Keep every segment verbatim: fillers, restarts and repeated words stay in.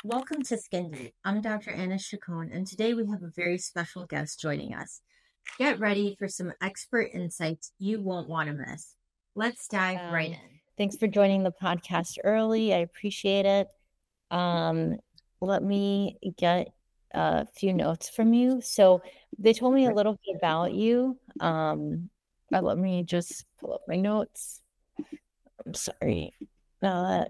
Welcome to Skin Deep. I'm Doctor Anna Chacon, and today we have a very special guest joining us. Get ready for some expert insights you won't want to miss. Let's dive right Um, in. Thanks for joining the podcast early. I appreciate it. Um, Let me get a few notes from you. So they told me a little bit about you. Um, uh, let me just pull up my notes. I'm sorry. Uh,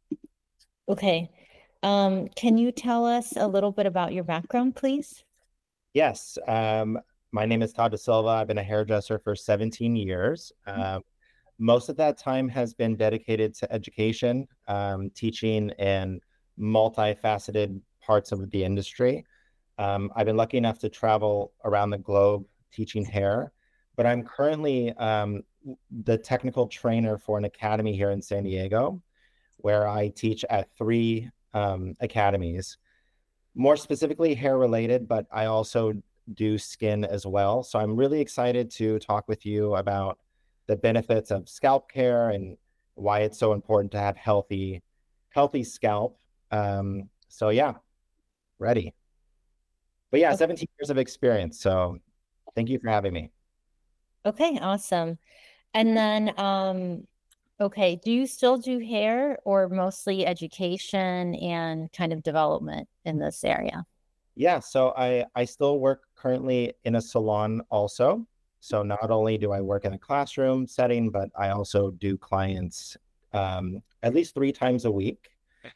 okay. Um, can you tell us a little bit about your background, please? Yes, um, my name is Todd Da Silva. I've been a hairdresser for seventeen years. Um, most of that time has been dedicated to education, um, teaching in multifaceted parts of the industry. Um, I've been lucky enough to travel around the globe teaching hair, but I'm currently um, the technical trainer for an academy here in San Diego, where I teach at three um, academies, more specifically hair related, but I also do skin as well. So I'm really excited to talk with you about the benefits of scalp care and why it's so important to have healthy, healthy scalp. Um, so yeah, ready. But yeah, Okay, seventeen years of experience. So thank you for having me. okay, awesome. And then, um, okay, do you still do hair or mostly education and kind of development in this area? Yeah, so I I still work currently in a salon also. So not only do I work in a classroom setting, but I also do clients um, at least three times a week.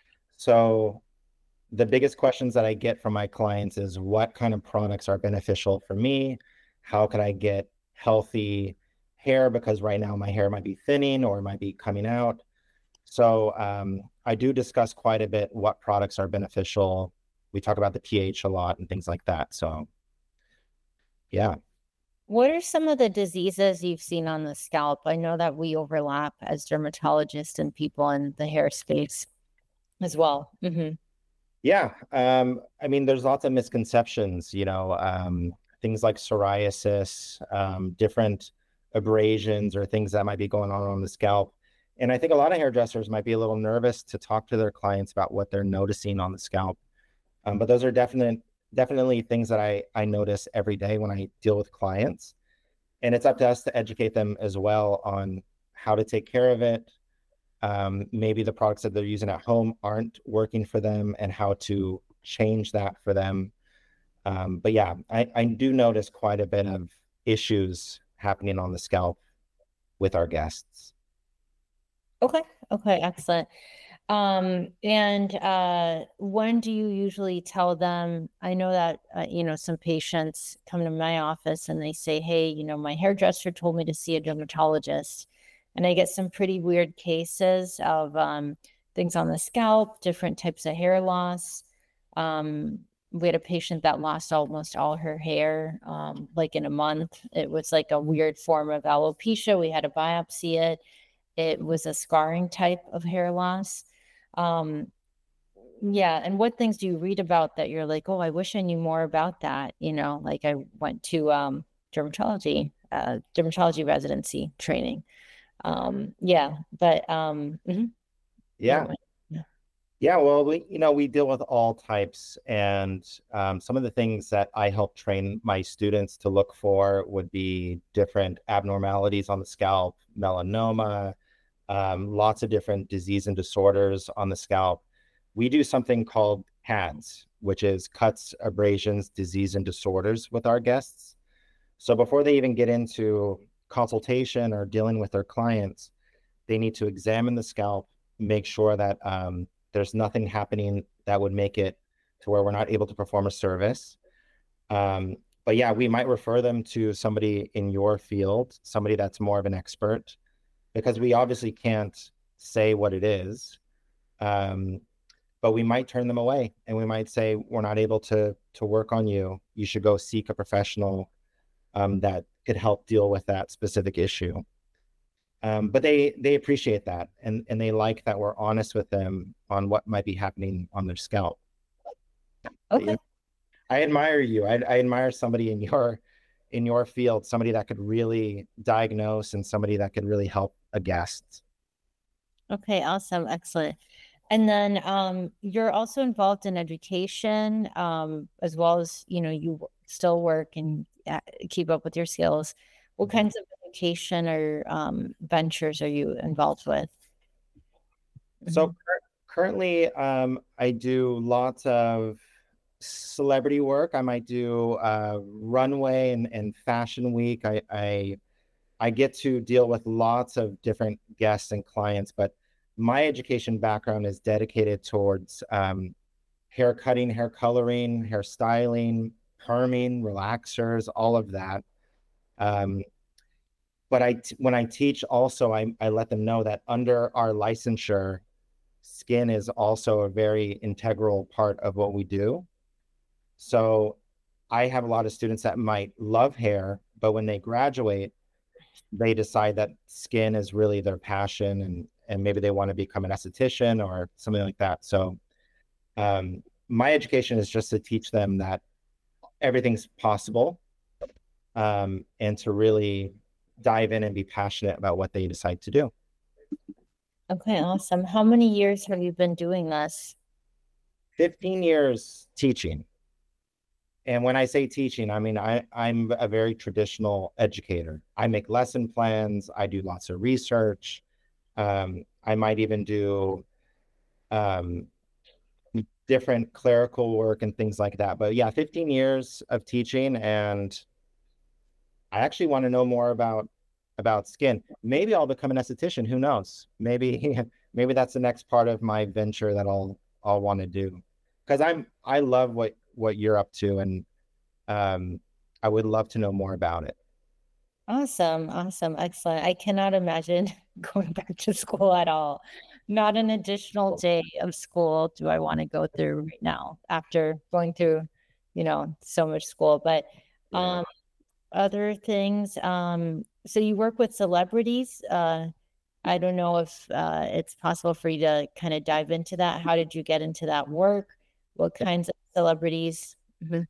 So the biggest questions that I get from my clients is what kind of products are beneficial for me? How can I get healthy hair? Because right now my hair might be thinning or it might be coming out. So um, I do discuss quite a bit what products are beneficial. We talk about the pH a lot and things like that. So yeah. What are some of the diseases you've seen on the scalp? I know that we overlap as dermatologists and people in the hair space as well. Hmm. Yeah. Um, I mean, there's lots of misconceptions, you know, um, things like psoriasis, um, different abrasions or things that might be going on on the scalp. And I think a lot of hairdressers might be a little nervous to talk to their clients about what they're noticing on the scalp. Um, but those are definite, definitely things that I, I notice every day when I deal with clients. And it's up to us to educate them as well on how to take care of it. Um, maybe the products that they're using at home aren't working for them and how to change that for them. Um, but yeah, I, I do notice quite a bit of issues happening on the scalp with our guests. Okay. Okay. Excellent. Um, and uh, when do you usually tell them? I know that, uh, you know, some patients come to my office and they say, hey, you know, my hairdresser told me to see a dermatologist. And I get some pretty weird cases of um, things on the scalp, different types of hair loss. Um, we had a patient that lost almost all her hair, um, like in a month. It was like a weird form of alopecia. We had to biopsy it. It was a scarring type of hair loss. Um, yeah. And what things do you read about that you're like, oh, I wish I knew more about that? You know, like I went to um, dermatology, uh, dermatology residency training. Um, yeah. But um, mhm. Yeah. What- yeah. Yeah, well, we you know we deal with all types, and um, some of the things that I help train my students to look for would be different abnormalities on the scalp, melanoma, um, lots of different disease and disorders on the scalp. We do something called C A D S, which is cuts, abrasions, disease, and disorders with our guests. So before they even get into consultation or dealing with their clients, they need to examine the scalp, make sure that um, there's nothing happening that would make it to where we're not able to perform a service. Um, but yeah, we might refer them to somebody in your field, somebody that's more of an expert, because we obviously can't say what it is. Um, but we might turn them away and we might say, we're not able to to work on you. You should go seek a professional um, that could help deal with that specific issue. Um, but they they appreciate that and and they like that we're honest with them on what might be happening on their scalp. But, you know, Okay. I admire you. I, I admire somebody in your in your field, somebody that could really diagnose and somebody that could really help a guest. Okay. Awesome. Excellent. And then um, you're also involved in education, um, as well as, you know, you still work and uh, keep up with your skills. What kinds of education or um, ventures are you involved with? So cur- currently, um, I do lots of celebrity work. I might do uh, runway and, and fashion week. I, I I get to deal with lots of different guests and clients, but my education background is dedicated towards um, hair cutting, hair coloring, hair styling, perming, relaxers, all of that. Um, but I, t- when I teach, also I, I let them know that under our licensure, skin is also a very integral part of what we do. So I have a lot of students that might love hair, but when they graduate, they decide that skin is really their passion, and and maybe they want to become an esthetician or something like that. So um, my education is just to teach them that everything's possible, um, and to really dive in and be passionate about what they decide to do. Okay, awesome. How many years have you been doing this? fifteen years teaching. And when I say teaching, I mean, I, I'm a very traditional educator. I make lesson plans. I do lots of research. Um, I might even do um, different clerical work and things like that. But yeah, fifteen years of teaching, and I actually want to know more about about skin. Maybe I'll become an esthetician. Who knows? Maybe maybe that's the next part of my venture that I'll I'll want to do. Because I'm I love what what you're up to, and um, I would love to know more about it. Awesome, awesome, excellent. I cannot imagine going back to school at all. Not an additional day of school do I want to go through right now after going through, you know, so much school. But um, other things, um, so you work with celebrities. Uh, I don't know if uh, it's possible for you to kind of dive into that. How did you get into that work? What kinds of celebrities? Mhm.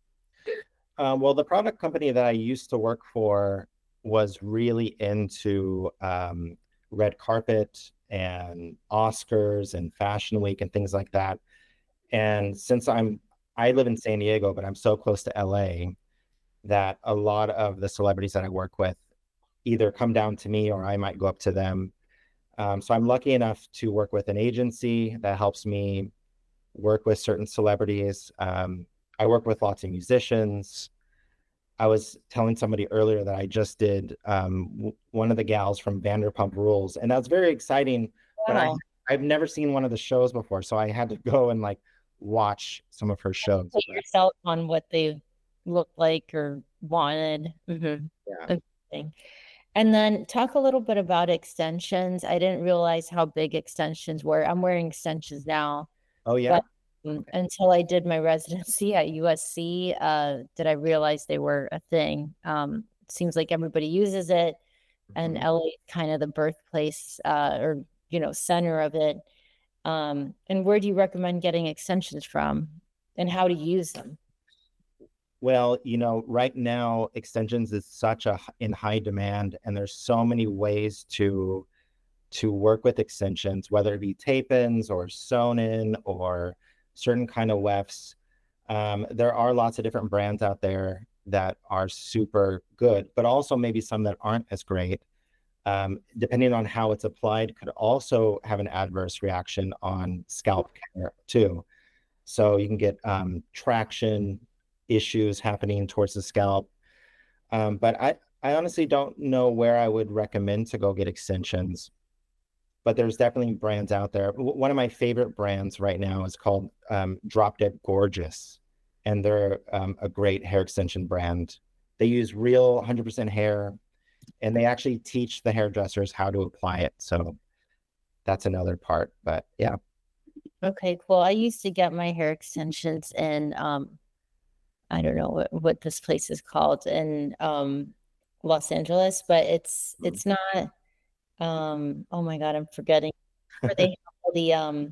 Um, well, the product company that I used to work for was really into um, red carpet and Oscars and Fashion Week and things like that. And since I'm, I live in San Diego, but I'm so close to L A that a lot of the celebrities that I work with either come down to me or I might go up to them. Um, so I'm lucky enough to work with an agency that helps me work with certain celebrities. Um, I work with lots of musicians. I was telling somebody earlier that I just did um, w- one of the gals from Vanderpump Rules, and that was very exciting. But I Wow. I've never seen one of the shows before, so I had to go and like watch some of her shows. Put But yourself on what they looked like or wanted. Mhm. yeah, Interesting. And then talk a little bit about extensions. I didn't realize how big extensions were. I'm wearing extensions now, oh yeah, but um, until I did my residency at U S C, uh, did I realize they were a thing. Um, it seems like everybody uses it, and Mhm. L A is kind of the birthplace uh, or you know center of it. Um, and where do you recommend getting extensions from, and how to use them? Well, you know, right now extensions is such a h- in high demand, and there's so many ways to to work with extensions, whether it be tape-ins or sewn-in or certain kind of wefts. Um, there are lots of different brands out there that are super good, but also maybe some that aren't as great. Um, depending on how it's applied, could also have an adverse reaction on scalp care too. So you can get um, traction issues happening towards the scalp. Um, but I, I honestly don't know where I would recommend to go get extensions, but there's definitely brands out there. One of my favorite brands right now is called um, Drop Dead Gorgeous, and they're um, a great hair extension brand. They use real one hundred percent hair, and they actually teach the hairdressers how to apply it. So that's another part. But yeah, Okay, cool. I used to get my hair extensions in um I don't know what, what this place is called in um Los Angeles, but it's it's not um oh my God, I'm forgetting where they have all the um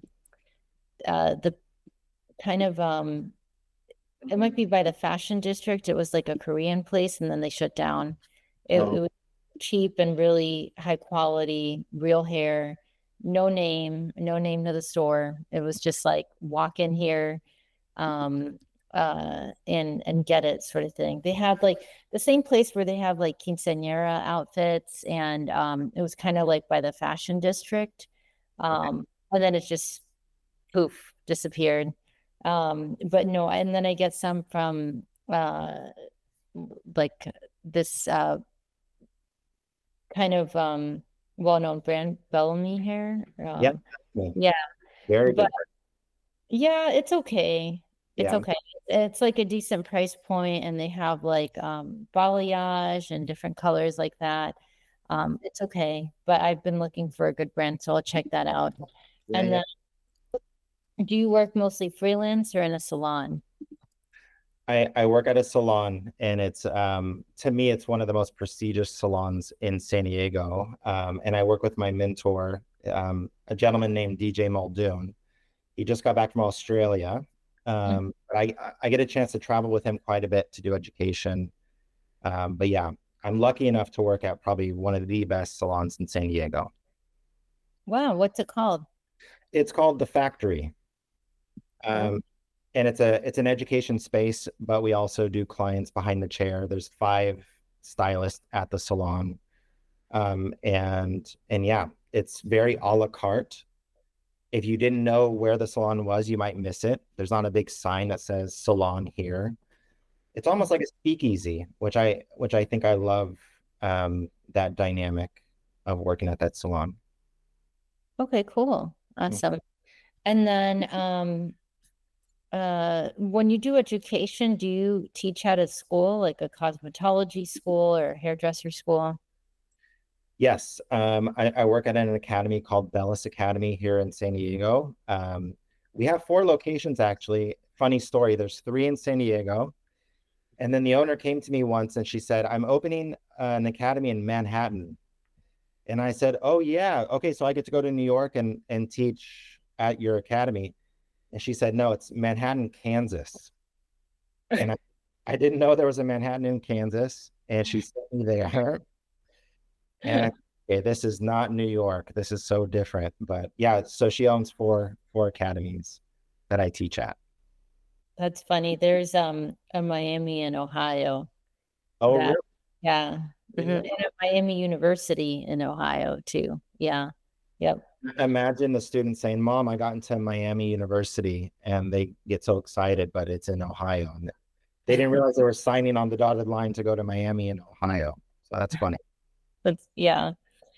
uh the kind of um it might be by the fashion district. It was like a Korean place and then they shut down. It, oh, it was cheap and really high quality, real hair. no name, no name to the store. It was just like walk in here, um, uh, and and get it sort of thing. They had like the same place where they have like quinceañera outfits, and um, it was kind of like by the fashion district. Um, and then it just poof disappeared. Um, but no, and then I get some from uh like this uh kind of um well-known brand, Bellamy Hair. Yeah. Um, Yeah. yeah, Very but good. yeah, it's okay. It's Yeah. okay. It's like a decent price point, and they have like um balayage and different colors like that. Um, it's okay, but I've been looking for a good brand, so I'll check that out. Yeah. And Yeah. then, do you work mostly freelance or in a salon? I, I work at a salon, and it's um to me it's one of the most prestigious salons in San Diego. Um, and I work with my mentor, um, a gentleman named D J Muldoon. He just got back from Australia. Mhm. Um, but I I get a chance to travel with him quite a bit to do education. Um, but yeah, I'm lucky enough to work at probably one of the best salons in San Diego. Wow, what's it called? It's called The Factory. Oh, Um, and it's a it's an education space, but we also do clients behind the chair. There's five stylists at the salon. Um, and and yeah, it's very a la carte. If you didn't know where the salon was, you might miss it. There's not a big sign that says salon here. It's almost like a speakeasy, which I which I think I love, um, that dynamic of working at that salon. okay, cool. Awesome. And then um uh when you do education, do you teach at a school like a cosmetology school or hairdresser school? Yes, um, I, I work at an academy called Bellis Academy here in San Diego. Um, we have four locations actually. Funny story, there's three in San Diego. And then the owner came to me once and she said, I'm opening uh, an academy in Manhattan. And I said, oh yeah, okay, so I get to go to New York and and teach at your academy. And she said, no, it's Manhattan, Kansas. And I, I didn't know there was a Manhattan in Kansas. And she sent me there. And I, okay, this is not New York. This is so different. But yeah, so she owns four four academies that I teach at. That's funny. There's um a Miami in Ohio Oh, that really? yeah. Mhm. And a Miami University in Ohio too. Yeah. Yep. Imagine the student saying, Mom, I got into Miami University, and they get so excited, but it's in Ohio. And they didn't realize they were signing on the dotted line to go to Miami in Ohio. So that's funny. That's yeah.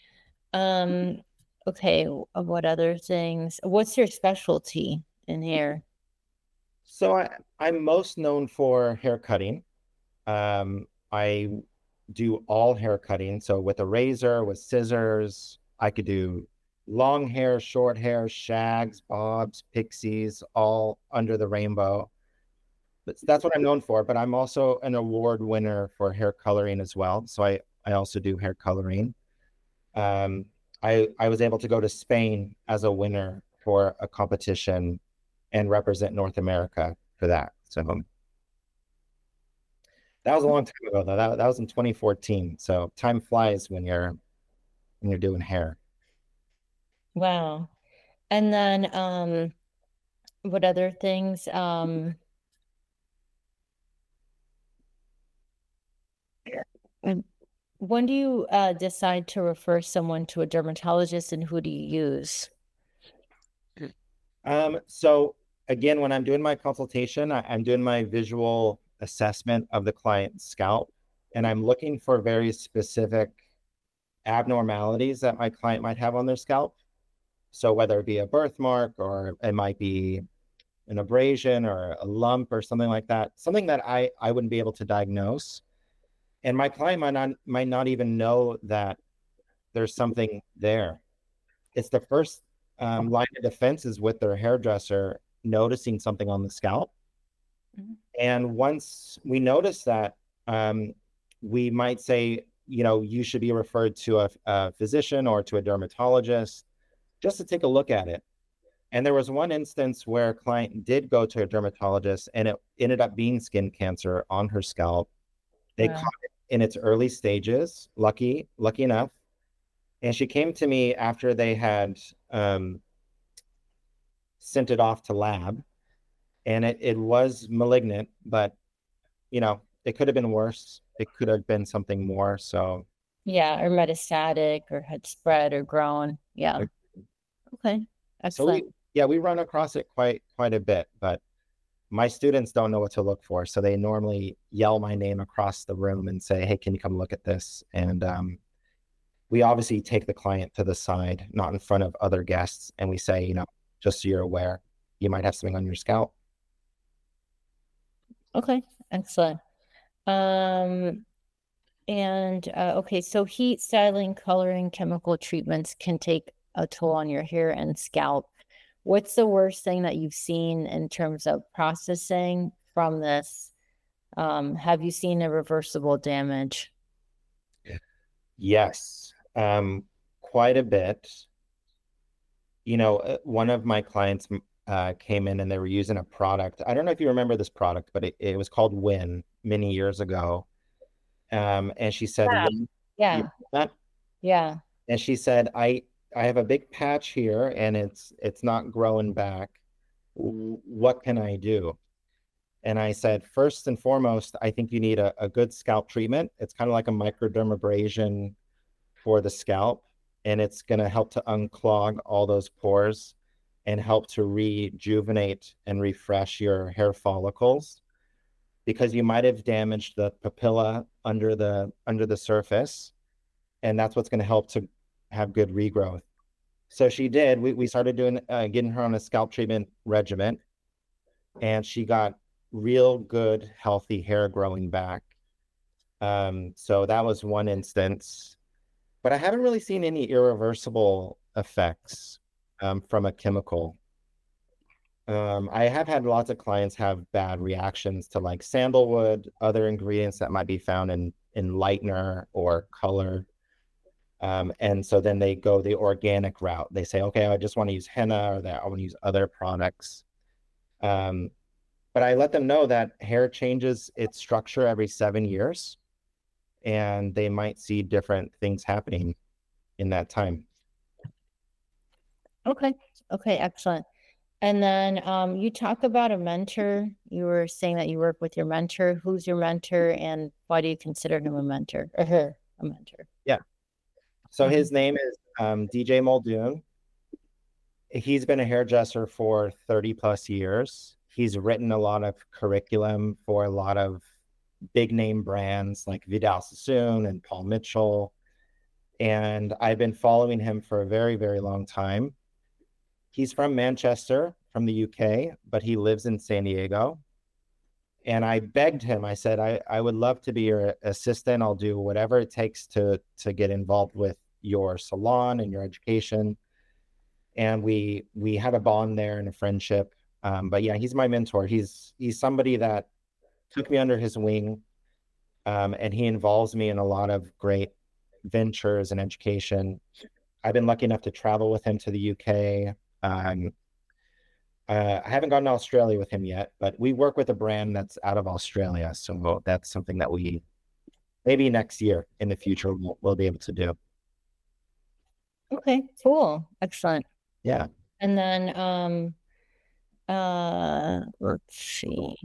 Um, okay, w- uh, what other things? What's your specialty in here? So I, I'm most known for hair cutting. Um, I do all hair cutting. So with a razor, with scissors, I could do long hair, short hair, shags, bobs, pixies, all under the rainbow. But that's what I'm known for. But I'm also an award winner for hair coloring as well. So I, I also do hair coloring. Um, I I was able to go to Spain as a winner for a competition and represent North America for that. So that was a long time ago though. That, that was in twenty fourteen. So time flies when you're when you're doing hair. Wow. And then um what other things? Um and when do you uh decide to refer someone to a dermatologist, and who do you use? Um, so again, when I'm doing my consultation, I, I'm doing my visual assessment of the client's scalp, and I'm looking for very specific abnormalities that my client might have on their scalp. So whether it be a birthmark, or it might be an abrasion or a lump or something like that, something that I, I wouldn't be able to diagnose. And my client might not might not even know that there's something there. It's the first um, line of defense is with their hairdresser noticing something on the scalp. Mhm. And once we notice that, um, we might say, you know, you should be referred to a, a physician or to a dermatologist just to take a look at it. And there was one instance where a client did go to a dermatologist, and it ended up being skin cancer on her scalp. They Wow. caught it in its early stages, lucky, lucky enough. And she came to me after they had um, sent it off to lab, and it, it was malignant, but you know, it could have been worse. It could have been something more. So Yeah, or metastatic or had spread or grown. Yeah. like, Okay. so we Excellent. yeah, we run across it quite quite a bit, but my students don't know what to look for. So they normally yell my name across the room and say, "Hey, can you come look at this?" And um, we obviously take the client to the side, not in front of other guests, and we say, you know, just so you're aware, you might have something on your scalp. Okay. Excellent. Um, and uh, okay, so heat, styling, coloring, chemical treatments can take a toll on your hair and scalp. What's the worst thing that you've seen in terms of processing from this? Um, have you seen irreversible damage? Yes, um, quite a bit. You know, uh, one of my clients uh, came in and they were using a product. I don't know if you remember this product, but it, it was called Win many years ago. Um, and she said, Yeah. "Win, you Yeah. that?" Yeah. And she said, I I have a big patch here and it's it's not growing back. W- What can I do? And I said, first and foremost, I think you need a, a good scalp treatment. It's kind of like a microdermabrasion for the scalp, and it's going to help to unclog all those pores and help to rejuvenate and refresh your hair follicles because you might have damaged the papilla under the under the surface, and that's what's going to help to have good regrowth. So she did. We we started doing uh, getting her on a scalp treatment regimen, and she got real good, healthy hair growing back. Um, so that was one instance, but I haven't really seen any irreversible effects um, from a chemical. Um, I have had lots of clients have bad reactions to like sandalwood, other ingredients that might be found in in lightener or color. Um, and so then they go the organic route. They say, okay, I just want to use henna or that I want to use other products. Um, but I let them know that hair changes its structure every seven years and they might see different things happening in that time. Okay. Okay. Excellent. And then um, you talk about a mentor. You were saying that you work with your mentor. Who's your mentor, and why do you consider him a mentor or her a mentor? Yeah. So Mhm. his name is um, D J Muldoon. He's been a hairdresser for thirty plus years. He's written a lot of curriculum for a lot of big name brands like Vidal Sassoon and Paul Mitchell. And I've been following him for a very, very long time. He's from Manchester, from the U K, but he lives in San Diego. And I begged him, I said, I, I would love to be your assistant. I'll do whatever it takes to to get involved with your salon and your education. And we we had a bond there and a friendship. Um, but yeah, he's my mentor. He's he's somebody that took me under his wing, um, and he involves me in a lot of great ventures and education. I've been lucky enough to travel with him to the U K. Um, uh, I haven't gone to Australia with him yet, but we work with a brand that's out of Australia, so that's something that we maybe next year in the future we'll, we'll be able to do. Okay, cool. Excellent. Yeah. And then um uh let's see.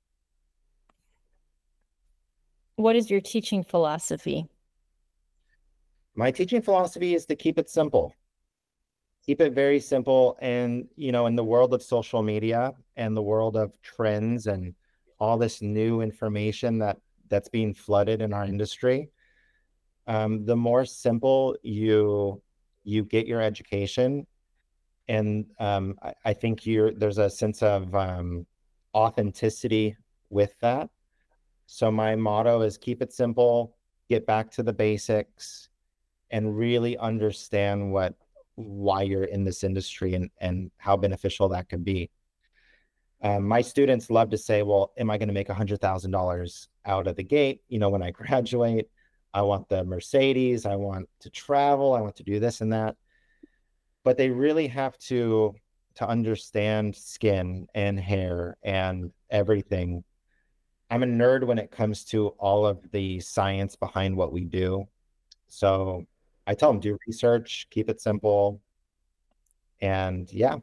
What is your teaching philosophy? My teaching philosophy is to keep it simple. Keep it very simple. And, you know, in the world of social media and the world of trends and all this new information that that's being flooded in our industry, um, the more simple you you get your education, and um, I, I think you're there's a sense of um, authenticity with that. So my motto is keep it simple, get back to the basics, and really understand what why you're in this industry and and how beneficial that could be. Um, my students love to say, well, am I going to make a hundred thousand dollars out of the gate? You know, when I graduate, I want the Mercedes, I want to travel, I want to do this and that. But they really have to to understand skin and hair and everything. I'm a nerd when it comes to all of the science behind what we do. So I tell them, do research, keep it simple. And yeah.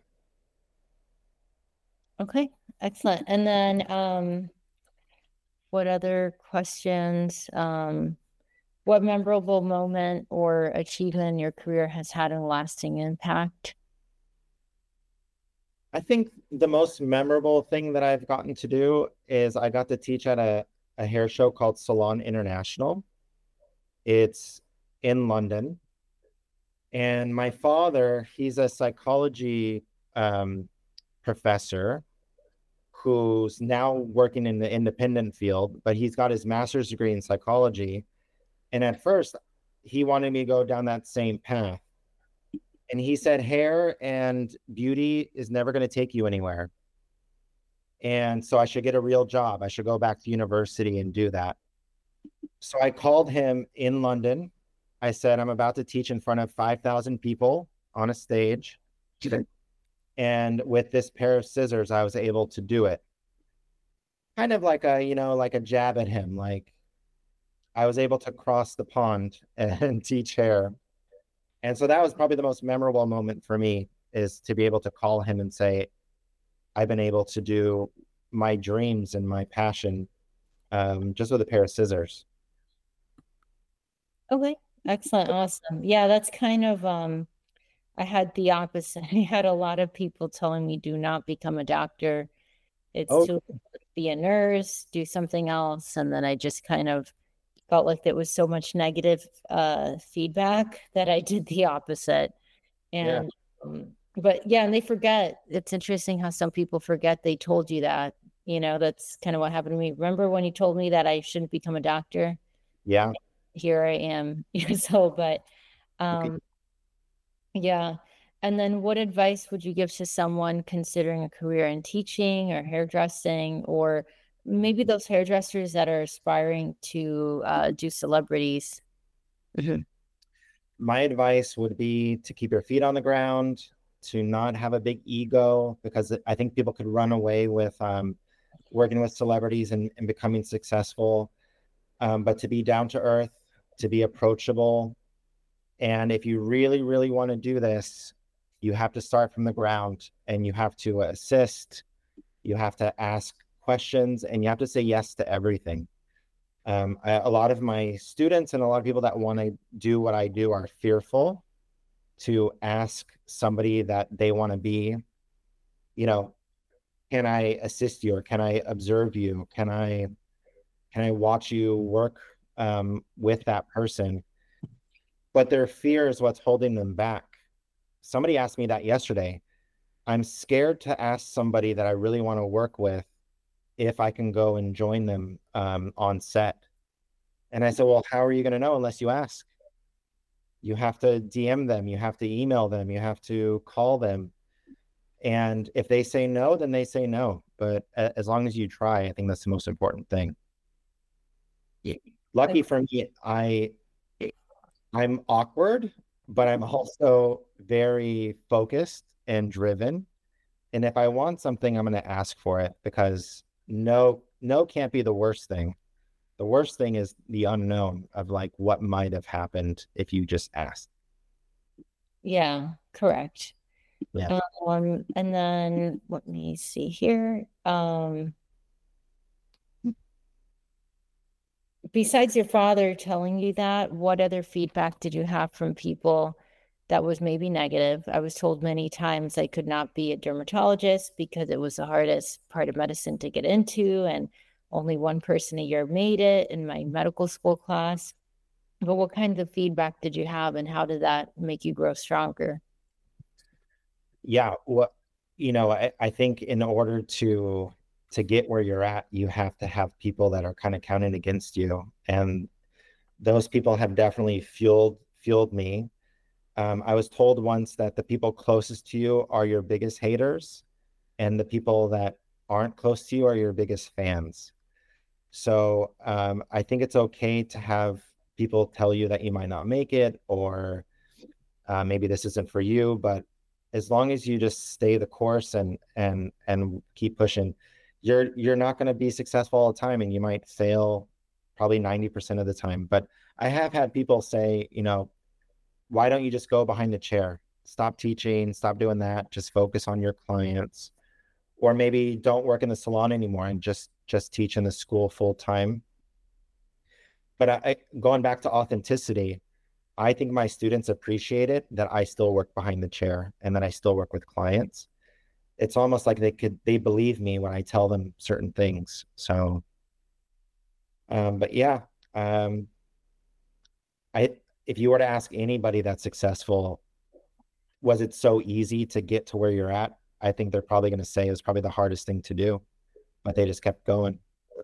Okay, excellent. And then um, what other questions? Um, what memorable moment or achievement in your career has had a lasting impact? I think the most memorable thing that I've gotten to do is I got to teach at a, a hair show called Salon International. It's in London. And my father, he's a psychology um, professor who's now working in the independent field, but he's got his master's degree in psychology. And at first, he wanted me to go down that same path. And he said, hair and beauty is never going to take you anywhere. And so I should get a real job. I should go back to university and do that. So I called him in London. I said, I'm about to teach in front of five thousand people on a stage. And with this pair of scissors, I was able to do it. Kind of like a, you know, like a jab at him. Like I was able to cross the pond and teach hair. And so that was probably the most memorable moment for me, is to be able to call him and say, I've been able to do my dreams and my passion um, just with a pair of scissors. Okay, excellent, awesome. Yeah, that's kind of, um, I had the opposite. I had a lot of people telling me, do not become a doctor. It's Oh, to be a nurse, do something else. And then I just kind of felt like there was so much negative uh, feedback that I did the opposite. yeah. And, um, but yeah, and they forget. It's interesting how some people forget they told you that. You know, that's kind of what happened to me. Remember when you told me that I shouldn't become a doctor? Yeah. Here I am years old, but Okay. um, yeah. And then what advice would you give to someone considering a career in teaching or hairdressing, or maybe those hairdressers that are aspiring to uh, do celebrities? My advice would be to keep your feet on the ground, to not have a big ego, because I think people could run away with um, working with celebrities and, and becoming successful, um, but to be down to earth, to be approachable. And if you really, really want to do this, you have to start from the ground, and you have to assist, you have to ask questions, and you have to say yes to everything. Um, I, a lot of my students and a lot of people that want to do what I do are fearful to ask somebody that they want to be, you know, can I assist you, or can I observe you? Can I, can I watch you work um, with that person? But their fear is what's holding them back. Somebody asked me that yesterday. I'm scared to ask somebody that I really want to work with if I can go and join them um, on set. And I said, well, how are you going to know unless you ask? You have to D M them, you have to email them, you have to call them. And if they say no, then they say no. But as long as you try, I think that's the most important thing. Lucky for me, I I'm awkward, but I'm also very focused and driven. And if I want something, I'm going to ask for it, because no, no can't be the worst thing. The worst thing is the unknown of like what might have happened if you just asked. Yeah, correct. Yeah. Um, and then let me see here. Um, besides your father telling you that, what other feedback did you have from people that was maybe negative? I was told many times I could not be a dermatologist because it was the hardest part of medicine to get into, and only one person a year made it in my medical school class. But what kinds of feedback did you have, and how did that make you grow stronger? Yeah. Well, you know, I, I think in order to to get where you're at, you have to have people that are kind of counting against you. And those people have definitely fueled fueled me. Um, I was told once that the people closest to you are your biggest haters, and the people that aren't close to you are your biggest fans. So um, I think it's okay to have people tell you that you might not make it, or uh, maybe this isn't for you. But as long as you just stay the course and and and keep pushing, you're you're not going to be successful all the time, and you might fail probably ninety percent of the time. But I have had people say, you know, why don't you just go behind the chair? Stop teaching, stop doing that. Just focus on your clients. Or maybe don't work in the salon anymore and just just teach in the school full time. But I, going back to authenticity, I think my students appreciate it that I still work behind the chair and that I still work with clients. It's almost like they could they believe me when I tell them certain things. So, um, but yeah, um, I if you were to ask anybody that's successful, was it so easy to get to where you're at? I think they're probably going to say it was probably the hardest thing to do, but they just kept going.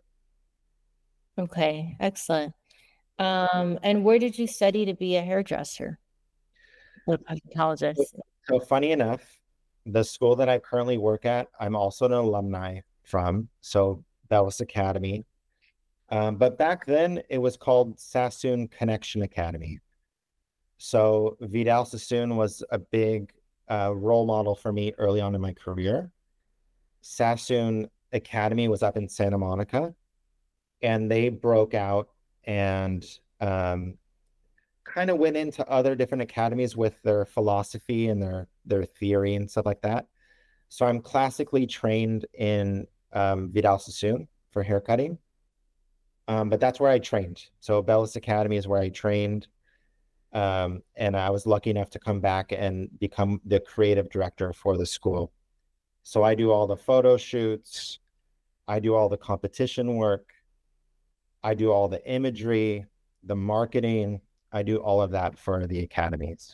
Okay, excellent. Um, and where did you study to be a hairdresser or cosmetologist? So funny enough, the school that I currently work at, I'm also an alumni from, so Bellis Academy. Um, but back then it was called Sassoon Connection Academy. So Vidal Sassoon was a big uh, role model for me early on in my career. Sassoon Academy was up in Santa Monica, and they broke out and um, kind of went into other different academies with their philosophy and their their theory and stuff like that. So I'm classically trained in um, Vidal Sassoon for haircutting, um, but that's where I trained. So Bellis Academy is where I trained, um, and I was lucky enough to come back and become the creative director for the school. So I do all the photo shoots, I do all the competition work, I do all the imagery, the marketing. I do all of that for the academies.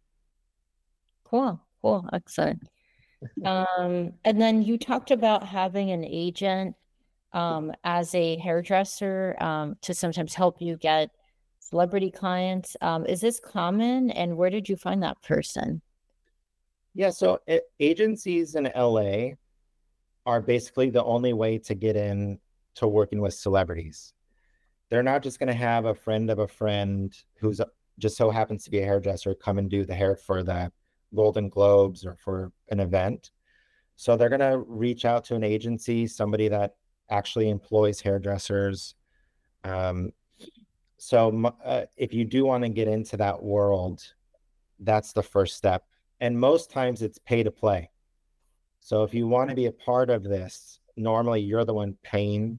Cool, cool, excellent. Um, and then you talked about having an agent um, as a hairdresser um, to sometimes help you get celebrity clients. Um, is this common, and where did you find that person? Yeah, so uh, agencies in L A are basically the only way to get in to working with celebrities. They're not just going to have a friend of a friend who's just so happens to be a hairdresser come and do the hair for the Golden Globes or for an event. So they're going to reach out to an agency, somebody that actually employs hairdressers. Um, so uh, if you do want to get into that world, that's the first step. And most times it's pay to play. So if you want to be a part of this, normally you're the one paying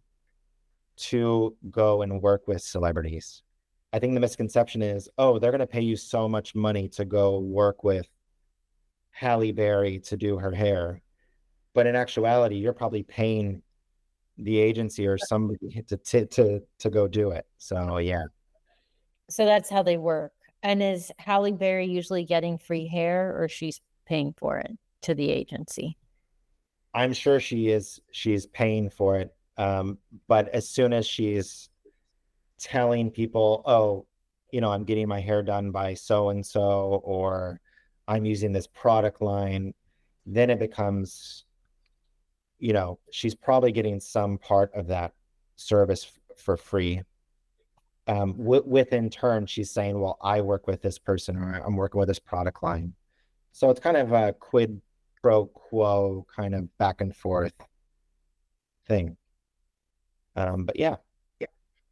to go and work with celebrities. I think the misconception is, oh, they're going to pay you so much money to go work with Halle Berry to do her hair. But in actuality, you're probably paying the agency or somebody to, to, to, to go do it. So, yeah. So that's how they work. And is Halle Berry usually getting free hair, or she's paying for it to the agency? I'm sure she is, she's paying for it. Um, but as soon as she's telling people, oh, you know, I'm getting my hair done by so-and-so, or I'm using this product line, then it becomes, you know, she's probably getting some part of that service f- for free. Um, w- with in turn, she's saying, well, I work with this person, or I'm working with this product line. So it's kind of a quid pro quo kind of back and forth thing. Um, but yeah. yeah.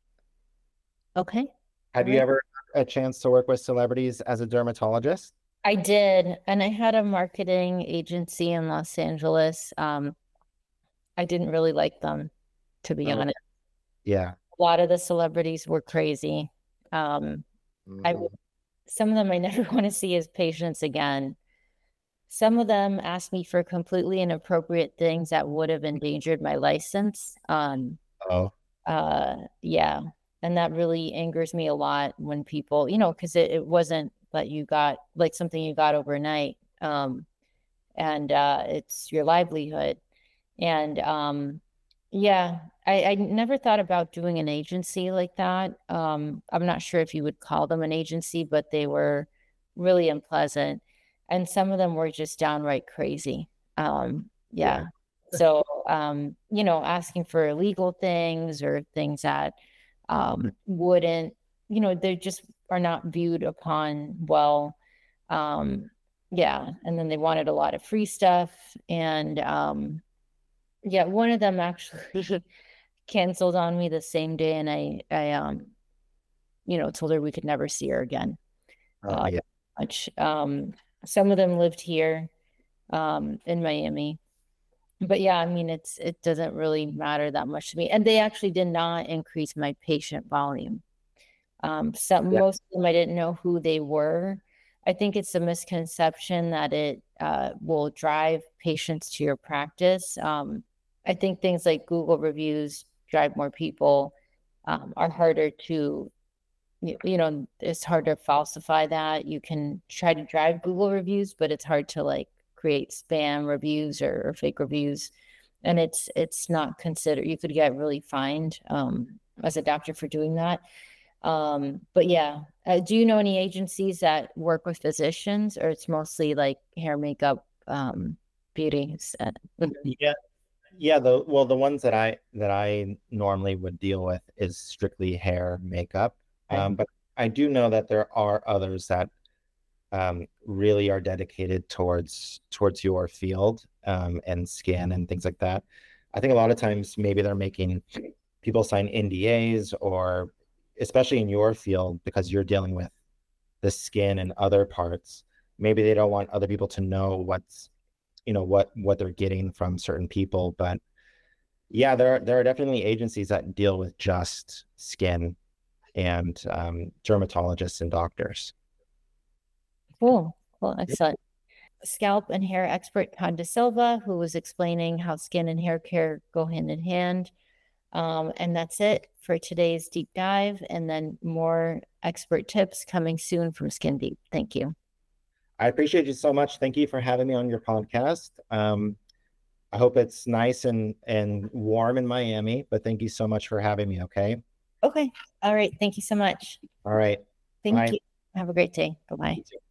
Okay. Have All you right. ever had a chance to work with celebrities as a dermatologist? I did. And I had a marketing agency in Los Angeles. Um, I didn't really like them, to be Oh, honest. yeah. A lot of the celebrities were crazy. Um, I Mhm. some of them I never want to see as patients again. Some of them asked me for completely inappropriate things that would have endangered my license. Um, Oh, uh, yeah. And that really angers me a lot when people, you know, because it, it wasn't that you got like something you got overnight. Um, and uh, it's your livelihood. And um, yeah, I, I never thought about doing an agency like that. Um, I'm not sure if you would call them an agency, but they were really unpleasant. And some of them were just downright crazy. Um, yeah. yeah. So, um, you know, asking for illegal things or things that um, wouldn't, you know, they just are not viewed upon well. Um, yeah. And then they wanted a lot of free stuff. And um, yeah, one of them actually canceled on me the same day, and I, I, um, you know, told her we could never see her again. Oh, Uh, yeah. much. Um, some of them lived here um, in Miami. But yeah, I mean, it's it doesn't really matter that much to me. And they actually did not increase my patient volume. Um, some Yeah. most of them I didn't know who they were. I think it's a misconception that it uh, will drive patients to your practice. Um, I think things like Google reviews drive more people, um, are harder to, you, you know, it's hard to falsify that. You can try to drive Google reviews, but it's hard to like create spam reviews or, or fake reviews. And it's it's not considered, you could get really fined um, as a doctor for doing that. Um, but yeah, uh, do you know any agencies that work with physicians, or it's mostly like hair, makeup, um, beauty? Uh, Yeah. Yeah, the well, the ones that I that I normally would deal with is strictly hair, makeup. Okay. Um, but I do know that there are others that um, really are dedicated towards towards your field um, and skin and things like that. I think a lot of times maybe they're making people sign N D As, or especially in your field, because you're dealing with the skin and other parts. Maybe they don't want other people to know what's you know what what they're getting from certain people. But yeah, there are there are definitely agencies that deal with just skin and um, dermatologists and doctors. Cool, cool, excellent. Scalp and hair expert Todd De Silva, who was explaining how skin and hair care go hand in hand. Um, and that's it for today's deep dive. And then more expert tips coming soon from Skin Deep. Thank you. I appreciate you so much. Thank you for having me on your podcast. Um, I hope it's nice and and warm in Miami, but thank you so much for having me. Okay. Okay. All right. Thank you so much. All right. Thank Bye. you. Have a great day. Bye-bye. You too.